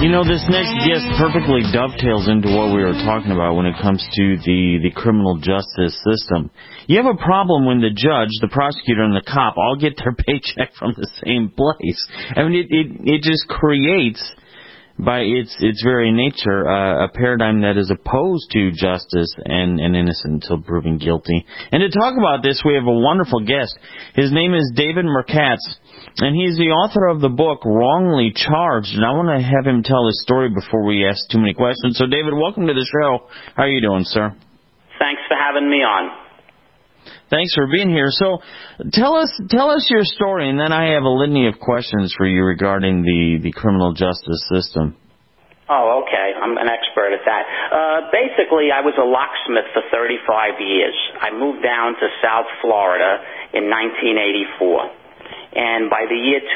You know, this next guest perfectly dovetails into what we were talking about when it comes to the criminal justice system. You have a problem when the judge, the prosecutor, and the cop all get their paycheck from the same place. I mean, it just creates, by its very nature, a paradigm that is opposed to justice and innocent until proven guilty. And to talk about this, we have a wonderful guest. His name is David Merkatz, and he's the author of the book Wrongly Charged. And I want to have him tell his story before we ask too many questions. So, David, welcome to the show. How are you doing, sir? Thanks for having me on. Thanks for being here. So tell us your story, and then I have a litany of questions for you regarding the criminal justice system. Oh, okay. I'm an expert at that. Basically, I was a locksmith for 35 years. I moved down to South Florida in 1984. And by the year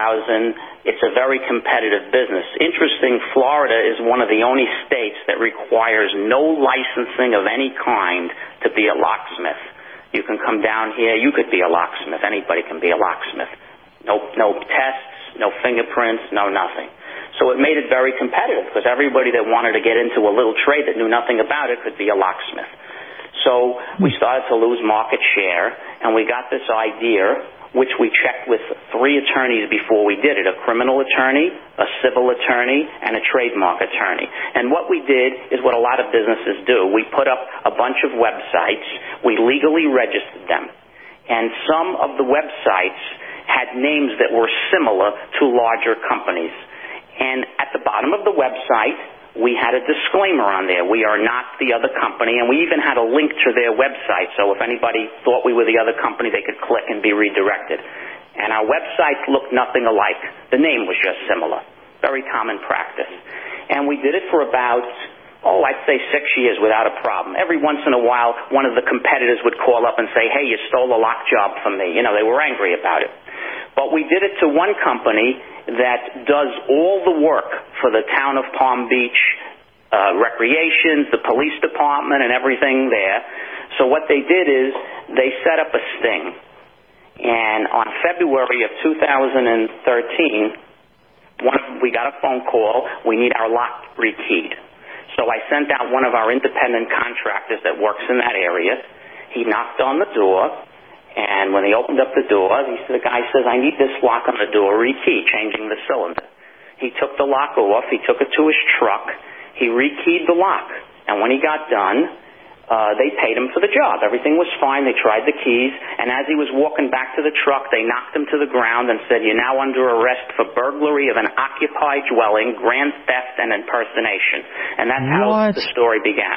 2000, it's a very competitive business. Interesting, Florida is one of the only states that requires no licensing of any kind to be a locksmith. You can come down here, you could be a locksmith. Anybody can be a locksmith. No tests, no fingerprints, no nothing. So it made it very competitive because everybody that wanted to get into a little trade that knew nothing about it could be a locksmith. So we started to lose market share, and we got this idea, which we checked with 3 attorneys before we did it, a criminal attorney, a civil attorney, and a trademark attorney. And what we did is what a lot of businesses do. We put up a bunch of websites. We legally registered them. And some of the websites had names that were similar to larger companies. And at the bottom of the website, we had a disclaimer on there. We are not the other company, and we even had a link to their website, so if anybody thought we were the other company, they could click and be redirected. And our websites looked nothing alike. The name was just similar. Very common practice. And we did it for about, I'd say 6 years without a problem. Every once in a while, one of the competitors would call up and say, hey, you stole a lock job from me. You know, they were angry about it. But we did it to one company that does all the work for the town of Palm Beach, recreations, the police department, and everything there. So what they did is they set up a sting. And on February of 2013, we got a phone call, we need our lock rekeyed. So I sent out one of our independent contractors that works in that area. He knocked on the door. And when he opened up the door, the guy says, I need this lock on the door rekeyed, changing the cylinder. He took the lock off. He took it to his truck. He rekeyed the lock. And when he got done, they paid him for the job. Everything was fine. They tried the keys. And as he was walking back to the truck, they knocked him to the ground and said, you're now under arrest for burglary of an occupied dwelling, grand theft, and impersonation. And that's how the story began.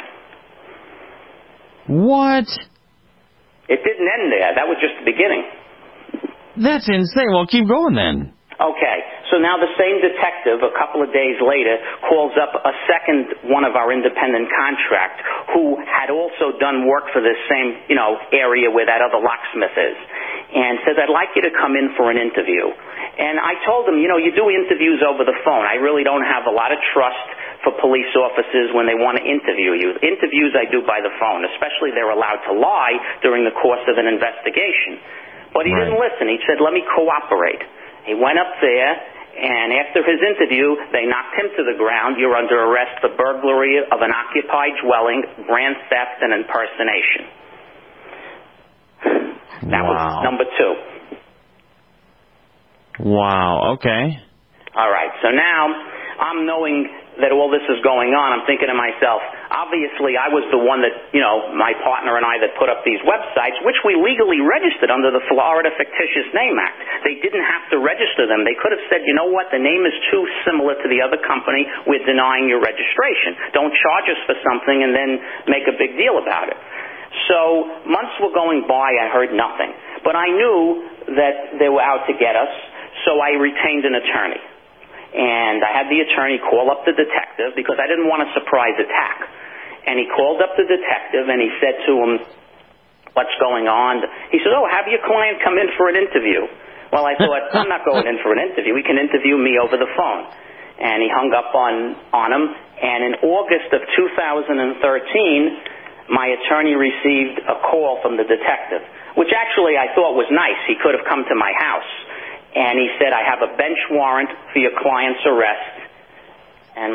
What? It didn't end there. That was just the beginning. That's insane. Well, keep going then. Okay. So now the same detective, a couple of days later, calls up a second one of our independent contract who had also done work for this same, area where that other locksmith is, and says, I'd like you to come in for an interview. And I told him, you do interviews over the phone. I really don't have a lot of trust for police officers when they want to interview you. Interviews I do by the phone, especially they're allowed to lie during the course of an investigation. But he didn't listen. He said, let me cooperate. He went up there, and after his interview, they knocked him to the ground. You're under arrest for burglary of an occupied dwelling, grand theft, and impersonation. That was number 2. Wow, okay. All right, so now I'm knowing that all this is going on. I'm thinking to myself, obviously I was the one that, my partner and I that put up these websites, which we legally registered under the Florida Fictitious Name Act. They didn't have to register them. They could have said, you know what, the name is too similar to the other company. We're denying your registration. Don't charge us for something and then make a big deal about it. So months were going by. I heard nothing. But I knew that they were out to get us, so I retained an attorney. And I had the attorney call up the detective because I didn't want a surprise attack. And he called up the detective and he said to him, what's going on? He said, have your client come in for an interview. Well, I thought, I'm not going in for an interview. He can interview me over the phone. And he hung up on him. And in August of 2013, my attorney received a call from the detective, which actually I thought was nice. He could have come to my house. And he said, I have a bench warrant for your client's arrest.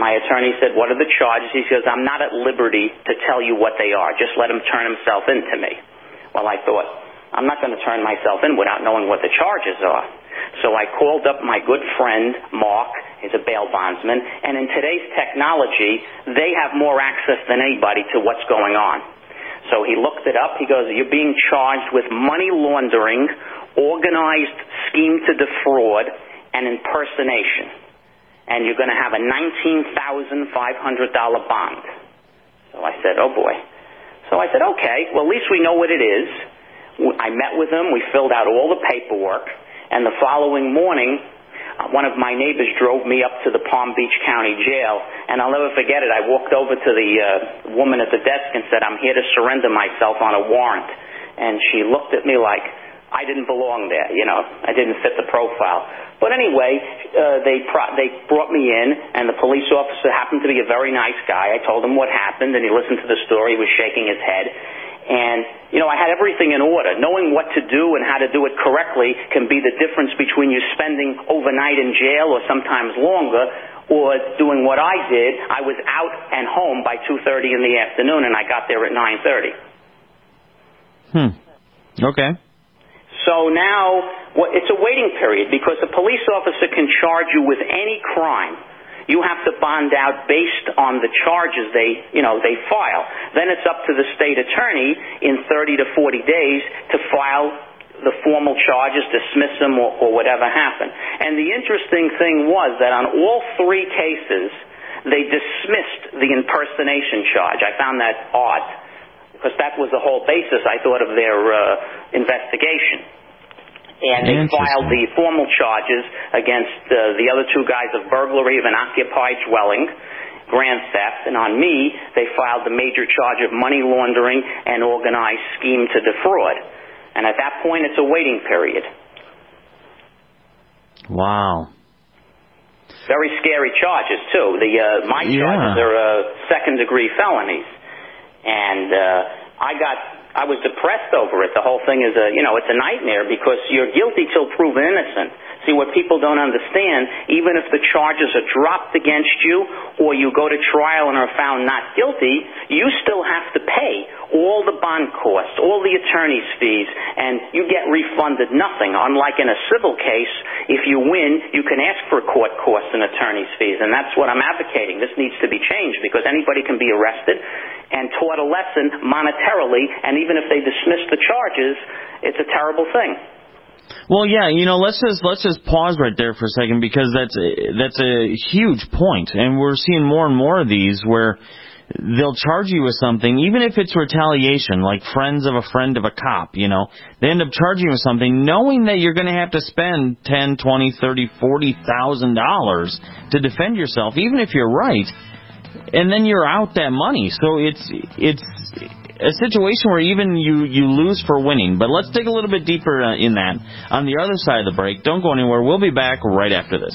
my attorney said, what are the charges? He says, I'm not at liberty to tell you what they are. Just let him turn himself in to me. Well, I thought, I'm not going to turn myself in without knowing what the charges are. So I called up my good friend, Mark. He's a bail bondsman. And in today's technology, they have more access than anybody to what's going on. So he looked it up. He goes, you're being charged with money laundering, organized scheme to defraud, and impersonation. And you're going to have a $19,500 bond. So I said, oh, boy. So I said, okay, well, at least we know what it is. I met with him. We filled out all the paperwork. And the following morning, one of my neighbors drove me up to the Palm Beach County Jail, and I'll never forget it. I walked over to the woman at the desk and said, I'm here to surrender myself on a warrant. And she looked at me like I didn't belong there, you know. I didn't fit the profile. But anyway, they brought me in, and the police officer happened to be a very nice guy. I told him what happened, and he listened to the story. He was shaking his head. And, you know, I had everything in order. Knowing what to do and how to do it correctly can be the difference between you spending overnight in jail or sometimes longer or doing what I did. I was out and home by 2:30 in the afternoon, and I got there at 9:30. Okay. So now it's a waiting period because a police officer can charge you with any crime. You have to bond out based on the charges they file. Then it's up to the state attorney in 30 to 40 days to file the formal charges, dismiss them, or whatever happened. And the interesting thing was that on all three cases, they dismissed the impersonation charge. I found that odd because that was the whole basis, I thought, of their investigation. And they filed the formal charges against the other two guys of burglary of an occupied dwelling, grand theft, and on me, they filed the major charge of money laundering and organized scheme to defraud. And at that point, it's a waiting period. Wow. Very scary charges, too. My charges are second-degree felonies. And I was depressed over it. The whole thing is it's a nightmare because you're guilty till proven innocent. See, what people don't understand, even if the charges are dropped against you or you go to trial and are found not guilty, you still have to pay all the bond costs, all the attorney's fees, and you get refunded nothing. Unlike in a civil case, if you win, you can ask for court costs and attorney's fees, and that's what I'm advocating. This needs to be changed because anybody can be arrested and taught a lesson monetarily, and even if they dismiss the charges, it's a terrible thing. Well, yeah, let's just pause right there for a second because that's a huge point, and we're seeing more and more of these where they'll charge you with something, even if it's retaliation, like friends of a friend of a cop, they end up charging you with something knowing that you're going to have to spend $10, $20, $30, $40,000 to defend yourself, even if you're right, and then you're out that money. So it's a situation where even you lose for winning. But let's dig a little bit deeper in that on the other side of the break. Don't go anywhere. We'll be back right after this.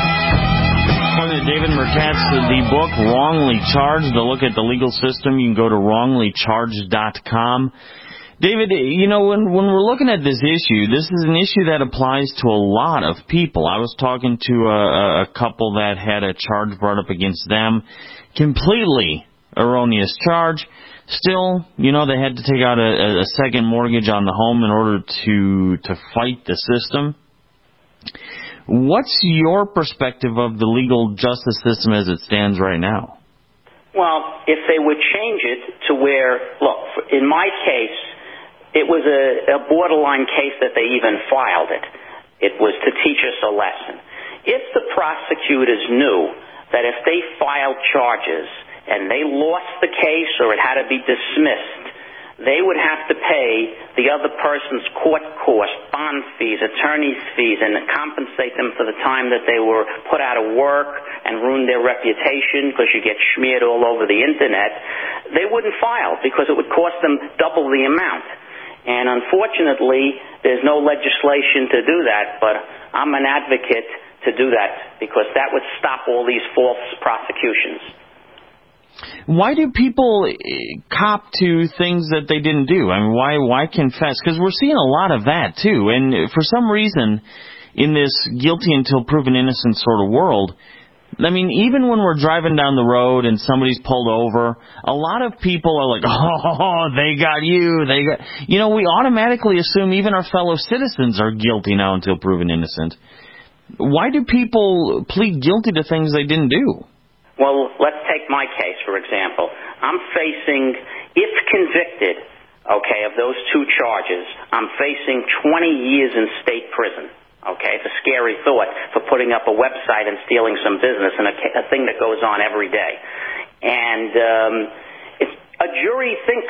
David Merkatz, the book Wrongly Charged, a look at the legal system. You can go to wronglycharged.com. David, when we're looking at this issue, this is an issue that applies to a lot of people. I was talking to a couple that had a charge brought up against them, completely erroneous charge. Still, they had to take out a second mortgage on the home in order to fight the system. What's your perspective of the legal justice system as it stands right now? Well, if they would change it to where, look, in my case, it was a borderline case that they even filed it. It was to teach us a lesson. If the prosecutors knew that if they filed charges and they lost the case or it had to be dismissed, they would have to pay the other person's court costs, bond fees, attorney's fees, and compensate them for the time that they were put out of work and ruined their reputation because you get smeared all over the Internet. They wouldn't file because it would cost them double the amount. And unfortunately, there's no legislation to do that, but I'm an advocate to do that because that would stop all these false prosecutions. Why do people cop to things that they didn't do? I mean, why confess? Because we're seeing a lot of that, too. And for some reason, in this guilty until proven innocent sort of world, I mean, even when we're driving down the road and somebody's pulled over, a lot of people are like, oh, they got you. We automatically assume even our fellow citizens are guilty now until proven innocent. Why do people plead guilty to things they didn't do? Well, let's take my case, for example. I'm facing, if convicted, of those two charges, I'm facing 20 years in state prison. Okay, it's a scary thought for putting up a website and stealing some business, and a thing that goes on every day. And if a jury thinks,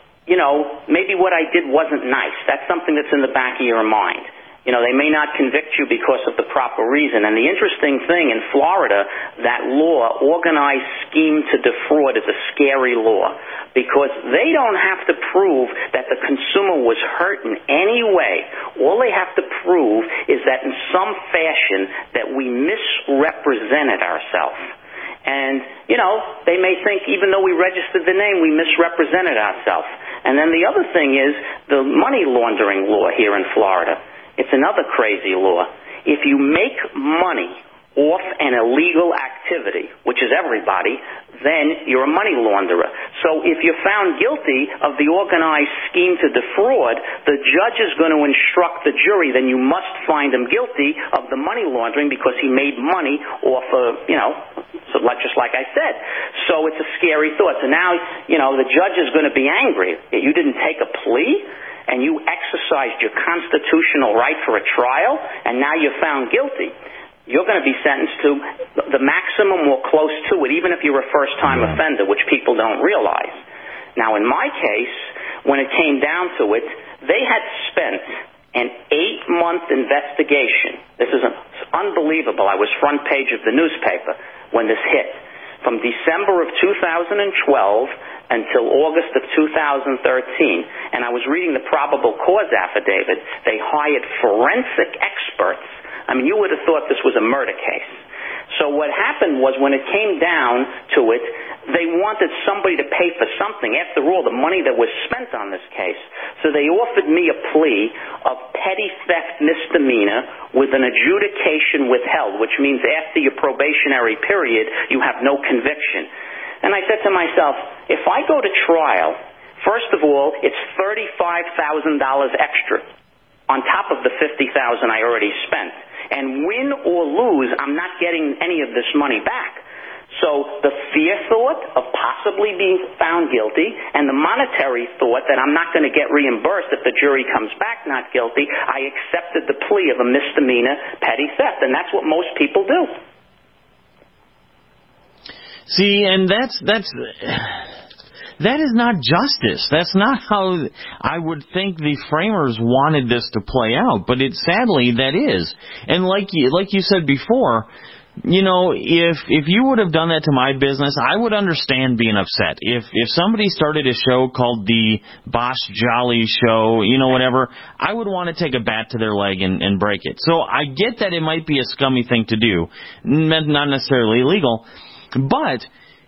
maybe what I did wasn't nice, that's something that's in the back of your mind. They may not convict you because of the proper reason. And the interesting thing, in Florida, that law, organized scheme to defraud, is a scary law because they don't have to prove that the consumer was hurt in any way. All they have to prove is that in some fashion that we misrepresented ourselves. And, they may think even though we registered the name, we misrepresented ourselves. And then the other thing is the money laundering law here in Florida. It's another crazy law. If you make money off an illegal activity, which is everybody, then you're a money launderer. So if you're found guilty of the organized scheme to defraud, the judge is going to instruct the jury, then you must find him guilty of the money laundering because he made money off of, just like I said. So it's a scary thought. So now, the judge is going to be angry that you didn't take a plea and you exercised your constitutional right for a trial, and now you're found guilty. You're going to be sentenced to the maximum or close to it, even if you're a first-time offender, which people don't realize. Now, in my case, when it came down to it, they had spent an 8-month investigation. This is unbelievable. I was front page of the newspaper when this hit. From December of 2012 until August of 2013, and I was reading the probable cause affidavit. They hired forensic experts. I mean, you would have thought this was a murder case. So what happened was when it came down to it, they wanted somebody to pay for something. After all, the money that was spent on this case. So they offered me a plea of petty theft misdemeanor with an adjudication withheld, which means after your probationary period, you have no conviction. And I said to myself, if I go to trial, first of all, it's $35,000 extra on top of the $50,000 I already spent. And win or lose, I'm not getting any of this money back. So the fear thought of possibly being found guilty and the monetary thought that I'm not going to get reimbursed if the jury comes back not guilty, I accepted the plea of a misdemeanor petty theft. And that's what most people do. See, and that is not justice. That's not how I would think the framers wanted this to play out. But sadly, that is. And like you said before, if you would have done that to my business, I would understand being upset. If somebody started a show called the Boss Jolly Show, whatever, I would want to take a bat to their leg and break it. So I get that it might be a scummy thing to do, not necessarily illegal, but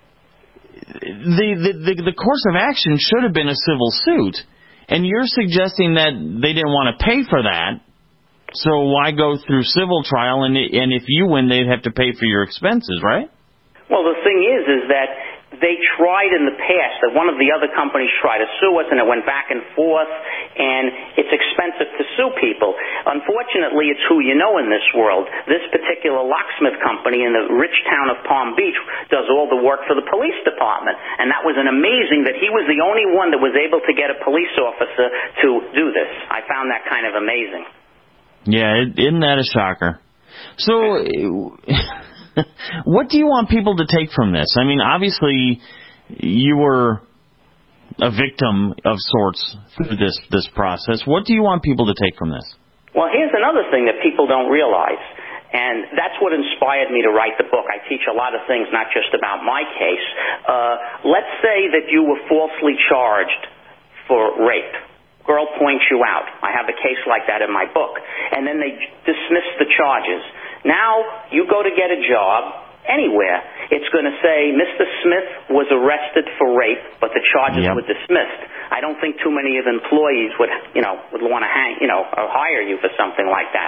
the course of action should have been a civil suit, and you're suggesting that they didn't want to pay for that. So why go through civil trial, and if you win, they'd have to pay for your expenses, right? Well, the thing is that they tried in the past, that one of the other companies tried to sue us, and it went back and forth, and it's expensive to sue people. Unfortunately, it's who you know in this world. This particular locksmith company in the rich town of Palm Beach does all the work for the police department, and that was amazing that he was the only one that was able to get a police officer to do this. I found that kind of amazing. Yeah, isn't that a shocker? So, what do you want people to take from this? I mean, obviously, you were a victim of sorts through this process. What do you want people to take from this? Well, here's another thing that people don't realize, and that's what inspired me to write the book. I teach a lot of things, not just about my case. Let's say that you were falsely charged for rape. Girl points you out. I have a case like that in my book. And then they dismiss the charges. Now, you go to get a job anywhere. It's going to say, Mr. Smith was arrested for rape, but the charges were dismissed. I don't think too many of employees would want to hire you for something like that.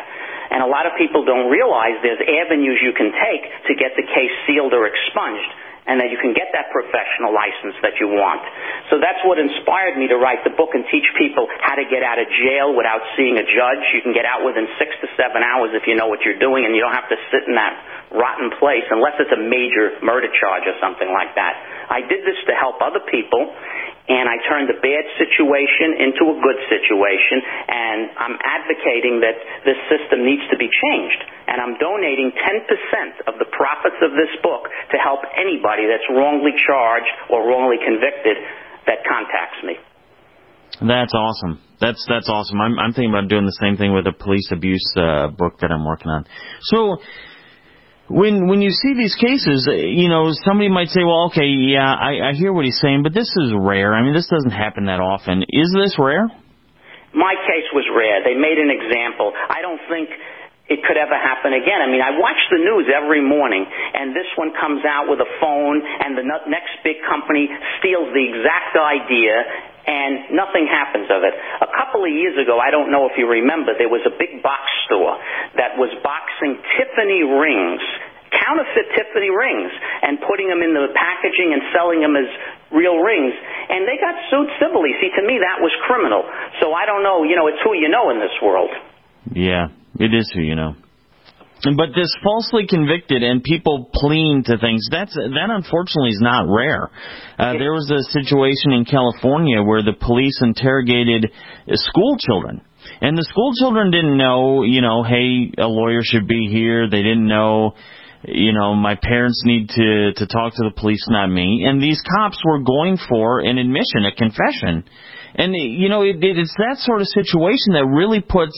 And a lot of people don't realize there's avenues you can take to get the case sealed or expunged, and that you can get that professional license that you want. So that's what inspired me to write the book and teach people how to get out of jail without seeing a judge. You can get out within 6 to 7 hours if you know what you're doing, and you don't have to sit in that rotten place unless it's a major murder charge or something like that. I did this to help other people, and I turned a bad situation into a good situation, and I'm advocating that this system needs to be changed. And I'm donating 10% of the profits of this book to help anybody that's wrongly charged or wrongly convicted that contacts me. That's awesome. That's awesome. I'm thinking about doing the same thing with a police abuse book that I'm working on. So when you see these cases, somebody might say, well, okay, yeah, I hear what he's saying, but this is rare. I mean, this doesn't happen that often. Is this rare? My case was rare. They made an example. I don't think it could ever happen again. I mean, I watch the news every morning, and this one comes out with a phone, and the next big company steals the exact idea, and nothing happens of it. A couple of years ago, I don't know if you remember, there was a big box store that was boxing Tiffany rings, counterfeit Tiffany rings, and putting them in the packaging and selling them as real rings, and they got sued civilly. See, to me, that was criminal. So I don't know, it's who you know in this world. Yeah, it is who you know. But this falsely convicted and people pleading to things, that unfortunately is not rare. There was a situation in California where the police interrogated school children. And the school children didn't know, hey, a lawyer should be here. They didn't know, my parents need to talk to the police, not me. And these cops were going for an admission, a confession. And, it's that sort of situation that really puts,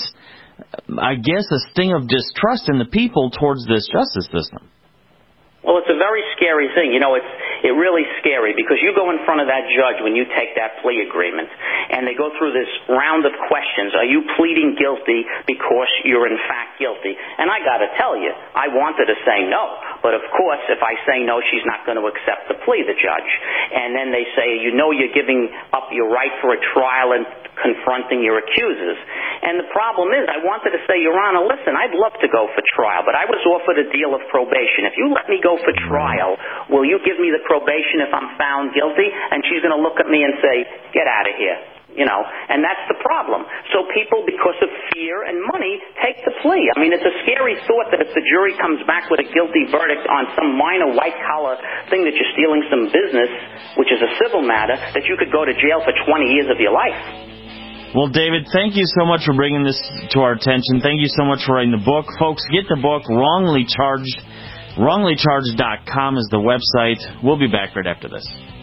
I guess, a sting of distrust in the people towards this justice system. Well, it's a very scary thing. It's really scary because you go in front of that judge when you take that plea agreement, and they go through this round of questions. Are you pleading guilty because you're in fact guilty? And I got to tell you, I wanted to say no. But, of course, if I say no, she's not going to accept the plea, the judge. And then they say, you're giving up your right for a trial and confronting your accusers. And the problem is, I wanted to say, Your Honor, listen, I'd love to go for trial, but I was offered a deal of probation. If you let me go for trial, will you give me the probation if I'm found guilty? And she's going to look at me and say, get out of here. And that's the problem. So people, because of fear and money, take the plea. I mean, it's a scary thought that if the jury comes back with a guilty verdict on some minor white-collar thing that you're stealing some business, which is a civil matter, that you could go to jail for 20 years of your life. Well, David, thank you so much for bringing this to our attention. Thank you so much for writing the book. Folks, get the book, Wrongly Charged. WronglyCharged.com is the website. We'll be back right after this.